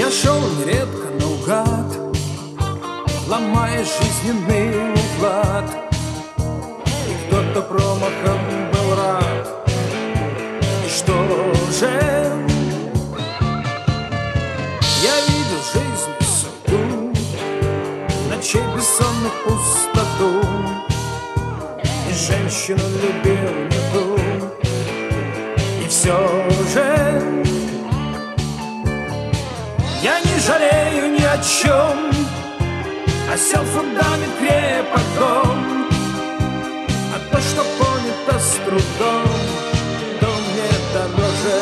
Я шел нередко наугад, ломая жизненный уклад, и кто-то промахом был рад. И что же? Я видел жизнь и судьбу, ночей бессонных пустоту, и женщину любил не ту. И все же я не жалею ни о чем, осел фундамент крепком, а то, что понято с трудом, то мне дороже.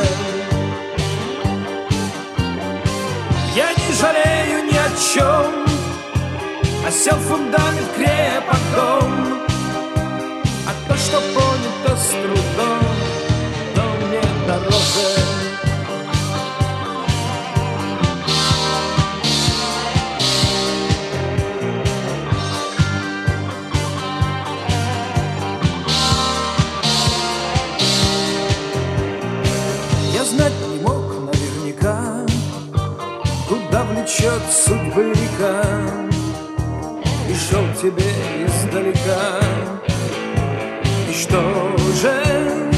Я не жалею ни о чем, осел фундамент крепком, а то, что понято с трудом, то мне дороже. Знать не мог наверняка, куда влечет судьбы река, и шел тебе издалека. И что же?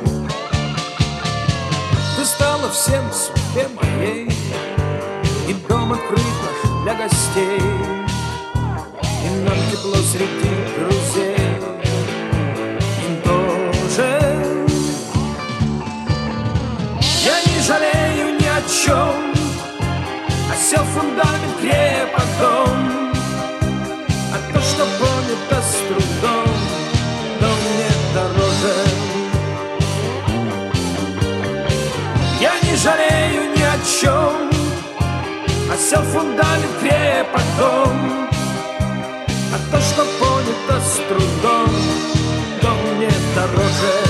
Ты стала всем в судьбе моей, и дом открыт наш для гостей, и нам тепло среди друзей. Им тоже жалею ни о чем, осел фундамент крепком, а то, что понято с трудом, то мне дороже. Я не жалею ни о чем, осел фундамент крепком, а то, что понято с трудом, то мне дороже.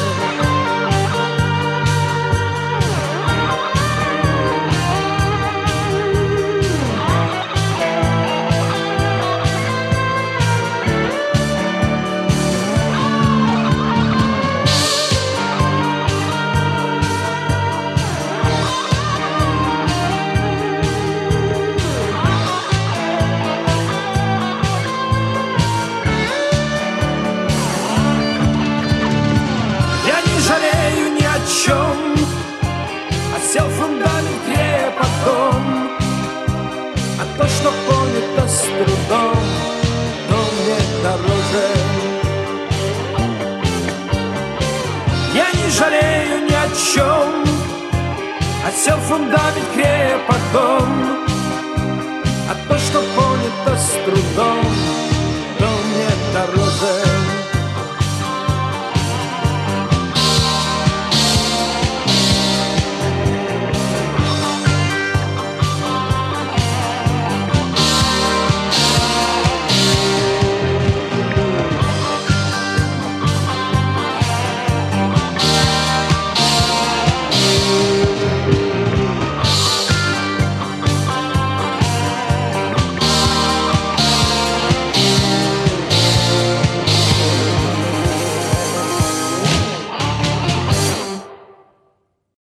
Осел фундамент крепком, а то, что понято с трудом, то мне дороже. Я не жалею ни о чем, осел фундамент крепком, а то, что понято с трудом, то мне дороже.